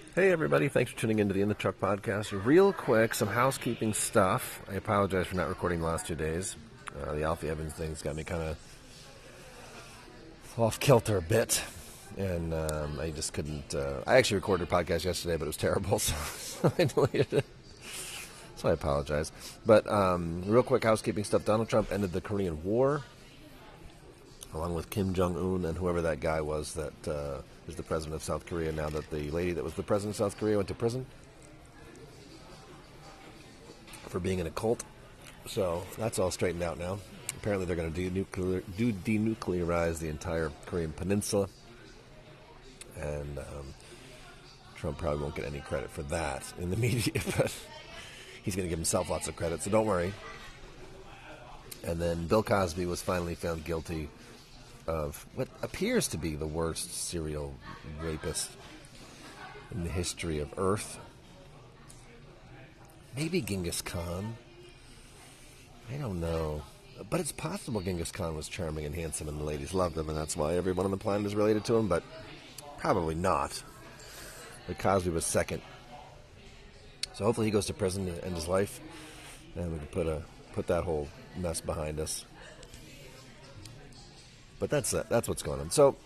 Hey everybody, thanks for tuning into the In the Truck podcast. Real quick, some housekeeping stuff. I apologize for not recording the last 2 days. The Alfie Evans thing's got me kind of off kilter a bit, and I just couldn't. I actually recorded a podcast yesterday, but it was terrible, so I deleted it. So I apologize. But real quick housekeeping stuff. Donald Trump ended the Korean War, along with Kim Jong-un and whoever that guy was that is the president of South Korea now that the lady that was the president of South Korea went to prison for being in a cult. So that's all straightened out now. Apparently they're going to denuclearize the entire Korean peninsula. And Trump probably won't get any credit for that in the media, but he's going to give himself lots of credit, so don't worry. And then Bill Cosby was finally found guilty of what appears to be the worst serial rapist in the history of Earth. Maybe Genghis Khan. I don't know. But it's possible Genghis Khan was charming and handsome and the ladies loved him, and that's why everyone on the planet is related to him, but probably not. But Cosby was second. So hopefully he goes to prison to end his life, and we can put that whole mess behind us. But that's what's going on. So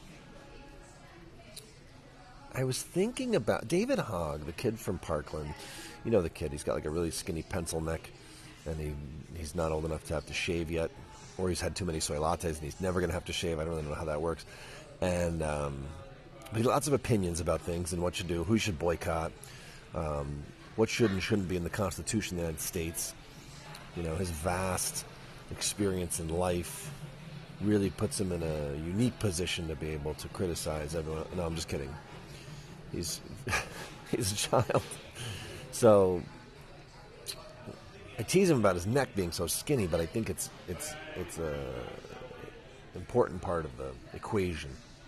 I was thinking about David Hogg, the kid from Parkland. You know the kid. He's got like a really skinny pencil neck, and he's not old enough to have to shave yet, or he's had too many soy lattes, and he's never going to have to shave. I don't really know how that works. And but he has lots of opinions about things and what should do, who should boycott, what should and shouldn't be in the Constitution of the United States. You know, his vast experience in life really puts him in a unique position to be able to criticize everyone. No, I'm just kidding. He's a child. So I tease him about his neck being so skinny, but I think it's a important part of the equation.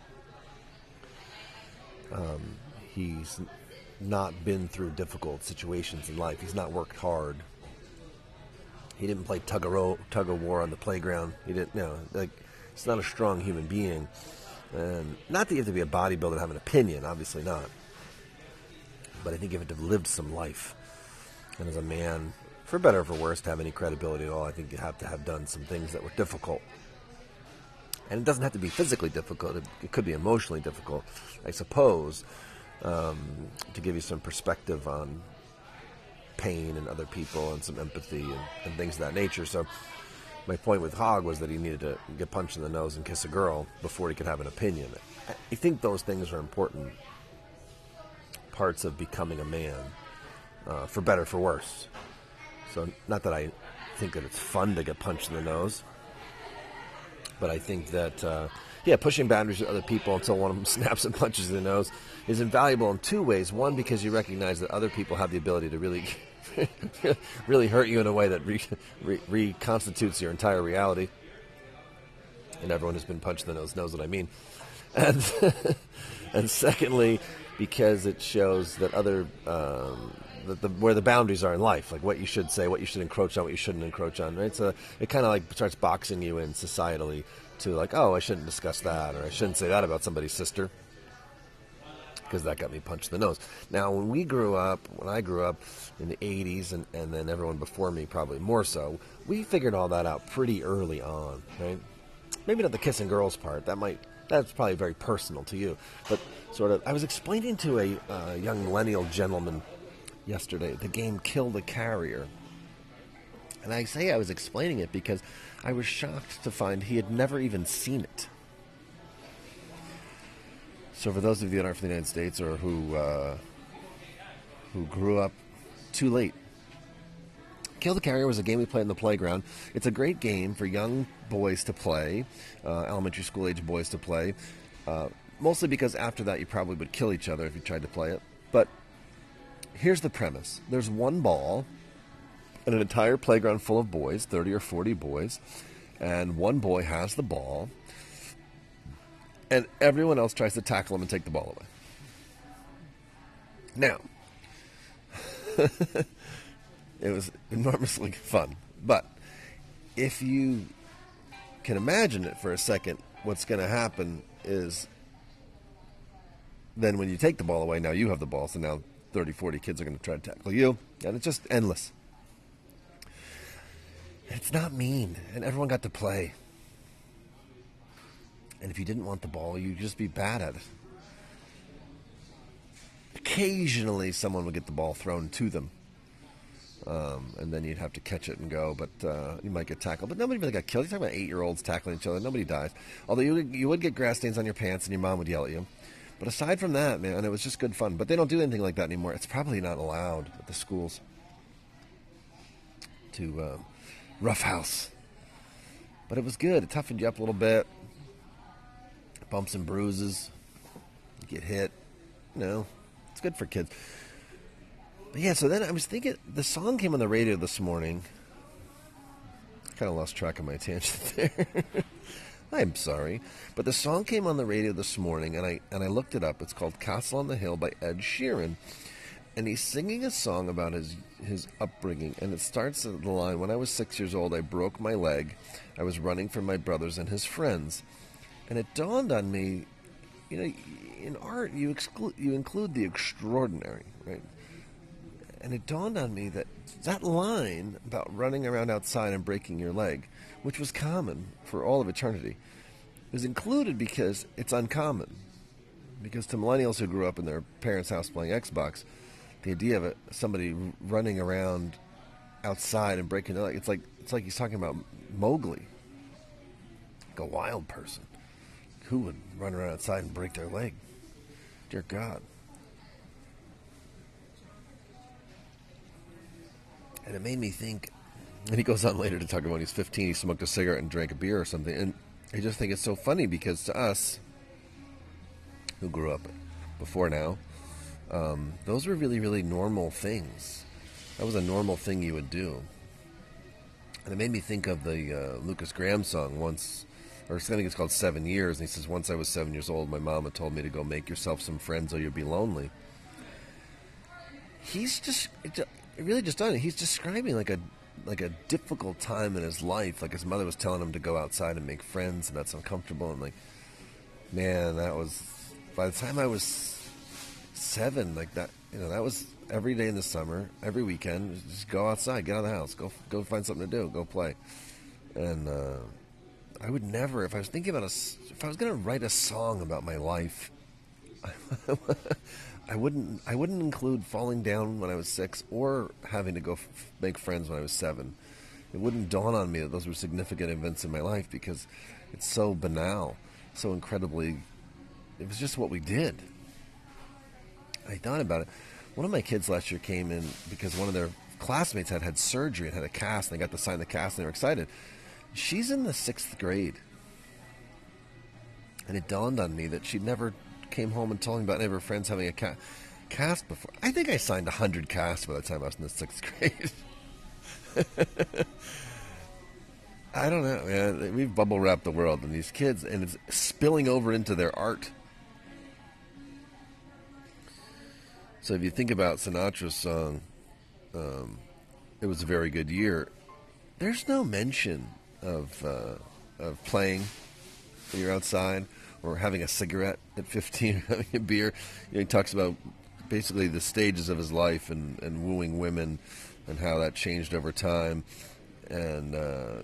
He's not been through difficult situations in life. He's not worked hard. He didn't play tug of war on the playground. He didn't. He's not a strong human being. And not that you have to be a bodybuilder to have an opinion. Obviously not. But I think you have to have lived some life. And as a man, for better or for worse, to have any credibility at all, I think you have to have done some things that were difficult. And it doesn't have to be physically difficult. It could be emotionally difficult, I suppose, to give you some perspective on pain and other people and some empathy and things of that nature. So my point with Hogg was that he needed to get punched in the nose and kiss a girl before he could have an opinion. I think those things are important parts of becoming a man, for better or for worse. So not that I think that it's fun to get punched in the nose, but I think that pushing boundaries with other people until one of them snaps and punches in the nose is invaluable in two ways. One, because you recognize that other people have the ability to really really hurt you in a way that reconstitutes your entire reality. And everyone who's been punched in the nose knows what I mean. And and secondly, because it shows that where the boundaries are in life, like what you should say, what you should encroach on, what you shouldn't encroach on, right? So it kind of like starts boxing you in societally to like, oh, I shouldn't discuss that, or I shouldn't say that about somebody's sister, because that got me punched in the nose. Now, when I grew up in the 80s, and then everyone before me probably more so, we figured all that out pretty early on, right? Maybe not the kissing girls part. That's probably very personal to you. But sort of, I was explaining to a young millennial gentleman yesterday the game Kill the Carrier. And I say I was explaining it because I was shocked to find he had never even seen it. So for those of you that aren't from the United States or who grew up too late, Kill the Carrier was a game we played in the playground. It's a great game for young boys to play, elementary school age boys to play, mostly because after that you probably would kill each other if you tried to play it. But here's the premise. There's one ball and an entire playground full of boys, 30 or 40 boys, and one boy has the ball, and everyone else tries to tackle him and take the ball away. Now, it was enormously fun, but if you can imagine it for a second, what's going to happen is then when you take the ball away, now you have the ball. So now 30, 40 kids are going to try to tackle you. And it's just endless. It's not mean. And everyone got to play. And if you didn't want the ball, you'd just be bad at it. Occasionally, someone would get the ball thrown to them. And then you'd have to catch it and go, but you might get tackled. But nobody really got killed. You're talking about 8-year-olds tackling each other. Nobody dies. Although you would get grass stains on your pants and your mom would yell at you. But aside from that, man, it was just good fun. But they don't do anything like that anymore. It's probably not allowed at the schools to roughhouse. But it was good. It toughened you up a little bit. Bumps and bruises. You get hit. It's good for kids. But yeah, so then I was thinking, the song came on the radio this morning. I kind of lost track of my tangent there. I'm sorry. But the song came on the radio this morning, and I looked it up. It's called Castle on the Hill by Ed Sheeran. And he's singing a song about his upbringing. And it starts with the line, "When I was 6 years old, I broke my leg. I was running from my brothers and his friends." And it dawned on me, in art, you include the extraordinary, right? And it dawned on me that line about running around outside and breaking your leg, which was common for all of eternity, was included because it's uncommon. Because to millennials who grew up in their parents' house playing Xbox, the idea of somebody running around outside and breaking their leg, it's like he's talking about Mowgli, like a wild person. Who would run around outside and break their leg? Dear God. And it made me think, and he goes on later to talk about when he's 15, he smoked a cigarette and drank a beer or something. And I just think it's so funny because to us, who grew up before now, those were really, really normal things. That was a normal thing you would do. And it made me think of the Lucas Graham song Once, or I think it's called 7 Years. And he says, "Once I was 7 years old, my mama told me to go make yourself some friends or you'll be lonely." He's just, it really just done it. He's describing like a difficult time in his life. Like his mother was telling him to go outside and make friends, and that's uncomfortable. And like, man, that was, by the time I was 7, like that, that was every day in the summer, every weekend, just go outside, get out of the house, go find something to do, go play. And, I would never, if I was thinking about if I was going to write a song about my life, I wouldn't include falling down when I was 6 or having to go make friends when I was 7. It wouldn't dawn on me that those were significant events in my life because it's so banal, so incredibly, it was just what we did. I thought about it. One of my kids last year came in because one of their classmates had surgery and had a cast, and they got to sign the cast and they were excited. She's in the 6th grade. And it dawned on me that she never came home and told me about any of her friends having a cast before. I think I signed 100 casts by the time I was in the 6th grade. I don't know, man. We've bubble wrapped the world and these kids, and it's spilling over into their art. So if you think about Sinatra's song, It Was a Very Good Year, there's no mention of playing when you're outside or having a cigarette at 15 or having a beer. He talks about basically the stages of his life and wooing women and how that changed over time. And,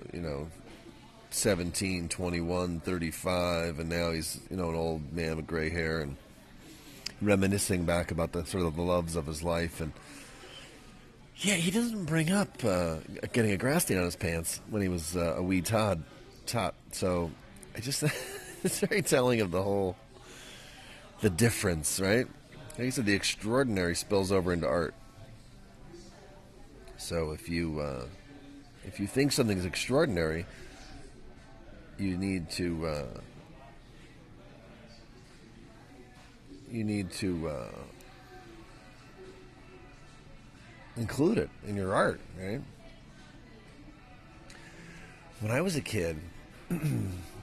17, 21, 35, and now he's, an old man with gray hair and reminiscing back about the sort of the loves of his life. And yeah, he doesn't bring up getting a grass stain on his pants when he was a wee tot. So I just, it's very telling of the difference, right? Like I said, the extraordinary spills over into art. So if you think something is extraordinary, you need to include it in your art, right? When I was a kid, I was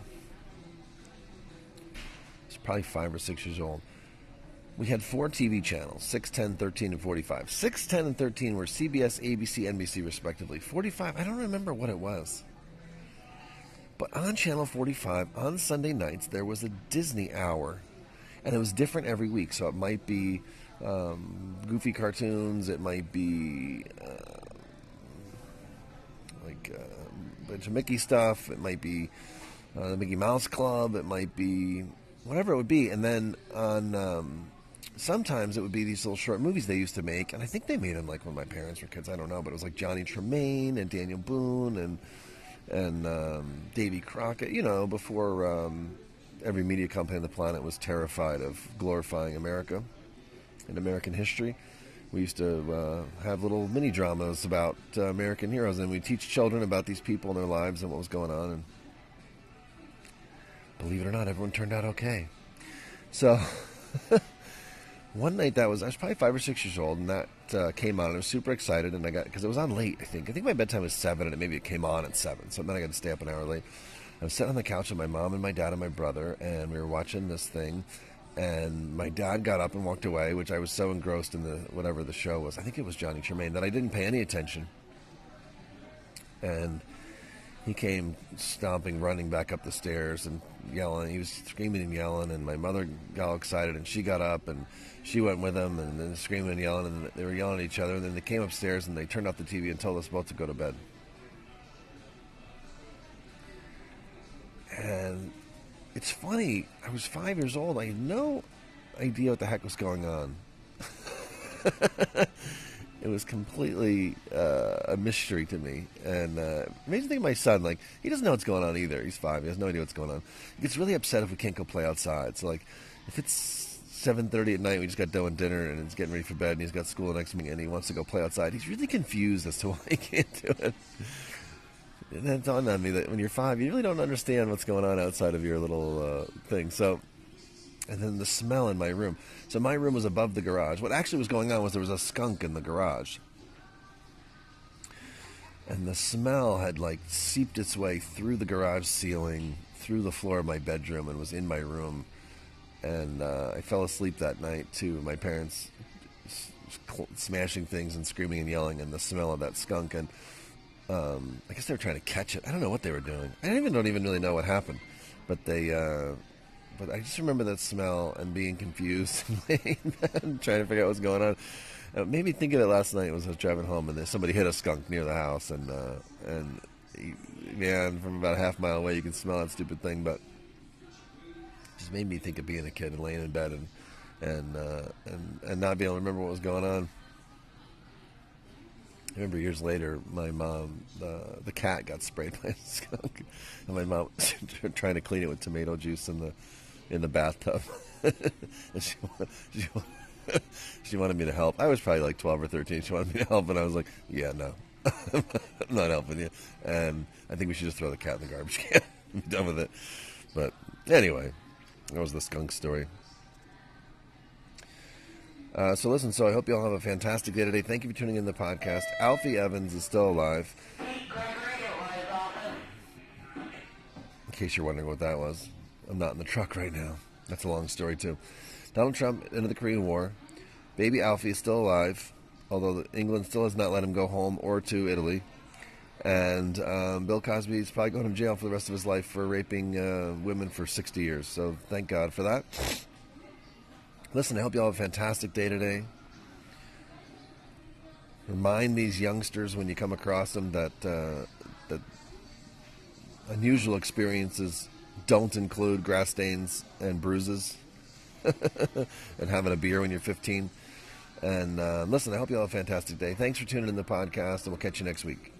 probably 5 or 6 years old, we had 4 TV channels, 6, 10, 13, and 45. 6, 10, and 13 were CBS, ABC, NBC, respectively. 45, I don't remember what it was. But on Channel 45, on Sunday nights, there was a Disney Hour. And it was different every week. So it might be goofy cartoons. It might be a bunch of Mickey stuff. It might be the Mickey Mouse Club. It might be whatever it would be. And then on sometimes it would be these little short movies they used to make. And I think they made them like when my parents were kids. I don't know. But it was like Johnny Tremaine and Daniel Boone and Davy Crockett, before every media company on the planet was terrified of glorifying America and American history. We used to have little mini dramas about American heroes, and we teach children about these people and their lives and what was going on. And believe it or not, everyone turned out okay. So one night I was probably 5 or 6 years old, and that came on. I was super excited, and because it was on late. I think my bedtime was 7, and maybe it came on at 7. So then I got to stay up an hour late. I was sitting on the couch with my mom and my dad and my brother, and we were watching this thing. And my dad got up and walked away, which I was so engrossed in whatever the show was. I think it was Johnny Tremaine, that I didn't pay any attention. And he came stomping, running back up the stairs and yelling. He was screaming and yelling, and my mother got all excited, and she got up, and she went with him, and then screaming and yelling, and they were yelling at each other. And then they came upstairs, and they turned off the TV and told us both to go to bed. And it's funny, I was 5 years old. I had no idea what the heck was going on. It was completely a mystery to me. And amazing thing, my son, he doesn't know what's going on either. He's 5. He has no idea what's going on. He gets really upset if we can't go play outside. So, if it's 7:30 at night, we just got done with dinner, and he's getting ready for bed, and he's got school next week, and he wants to go play outside. He's really confused as to why he can't do it. And then it dawned on me that when you're 5, you really don't understand what's going on outside of your little thing. So, and then the smell in my room. So my room was above the garage. What actually was going on was there was a skunk in the garage. And the smell had seeped its way through the garage ceiling, through the floor of my bedroom, and was in my room. And I fell asleep that night to my parents smashing things and screaming and yelling, and the smell of that skunk. And I guess they were trying to catch it. I don't know what they were doing. I don't even really know what happened. But but I just remember that smell and being confused and trying to figure out what's going on. It made me think of it last night as I was driving home, and somebody hit a skunk near the house, and from about a half mile away you can smell that stupid thing. But it just made me think of being a kid and laying in bed and not being able to remember what was going on. I remember years later, my mom, the cat got sprayed by a skunk, and my mom was trying to clean it with tomato juice in the bathtub. And she wanted me to help. I was probably 12 or 13. She wanted me to help, and I was like, yeah, no, I'm not helping you. And I think we should just throw the cat in the garbage can and be done with it. But anyway, that was the skunk story. So listen, I hope you all have a fantastic day today. Thank you for tuning in to the podcast. Alfie Evans is still alive. In case you're wondering what that was, I'm not in the truck right now. That's a long story, too. Donald Trump ended the Korean War. Baby Alfie is still alive, although England still has not let him go home or to Italy. And Bill Cosby is probably going to jail for the rest of his life for raping women for 60 years. So thank God for that. Listen, I hope you all have a fantastic day today. Remind these youngsters when you come across them that unusual experiences don't include grass stains and bruises and having a beer when you're 15. And listen, I hope you all have a fantastic day. Thanks for tuning in to the podcast, and we'll catch you next week.